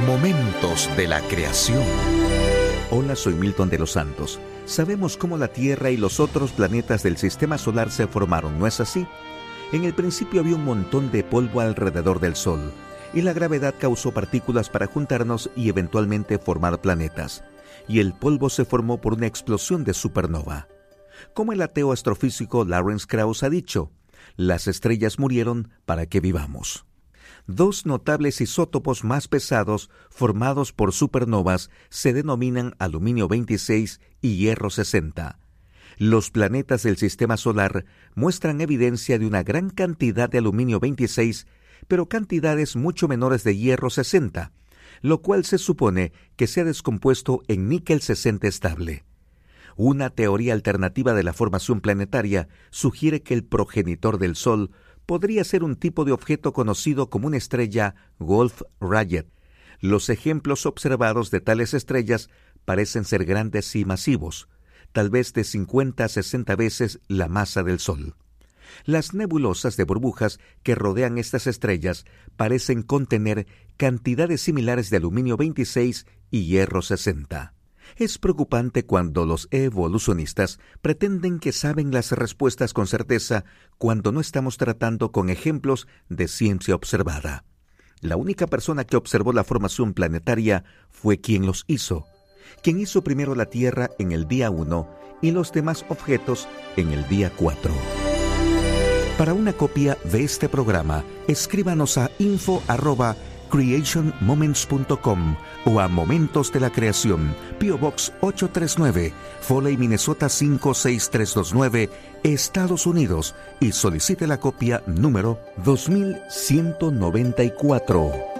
Momentos de la creación. Hola, soy Milton de los Santos. Sabemos cómo la Tierra y los otros planetas del Sistema Solar se formaron, ¿no es así? En el principio había un montón de polvo alrededor del Sol, y la gravedad causó partículas para juntarnos y eventualmente formar planetas. Y el polvo se formó por una explosión de supernova. Como el ateo astrofísico Lawrence Krauss ha dicho, las estrellas murieron para que vivamos. Dos notables isótopos más pesados formados por supernovas se denominan aluminio 26 y hierro 60. Los planetas del Sistema Solar muestran evidencia de una gran cantidad de aluminio 26, pero cantidades mucho menores de hierro 60, lo cual se supone que se ha descompuesto en níquel 60 estable. Una teoría alternativa de la formación planetaria sugiere que el progenitor del Sol podría ser un tipo de objeto conocido como una estrella Wolf-Rayet. Los ejemplos observados de tales estrellas parecen ser grandes y masivos, tal vez de 50 a 60 veces la masa del Sol. Las nebulosas de burbujas que rodean estas estrellas parecen contener cantidades similares de aluminio 26 y hierro 60. Es preocupante cuando los evolucionistas pretenden que saben las respuestas con certeza cuando no estamos tratando con ejemplos de ciencia observada. La única persona que observó la formación planetaria fue quien los hizo, quien hizo primero la Tierra en el día 1 y los demás objetos en el día 4. Para una copia de este programa, escríbanos a info@creationmoments.com o a Momentos de la Creación, P.O. Box 839, Foley, Minnesota 56329, Estados Unidos, y solicite la copia número 2194.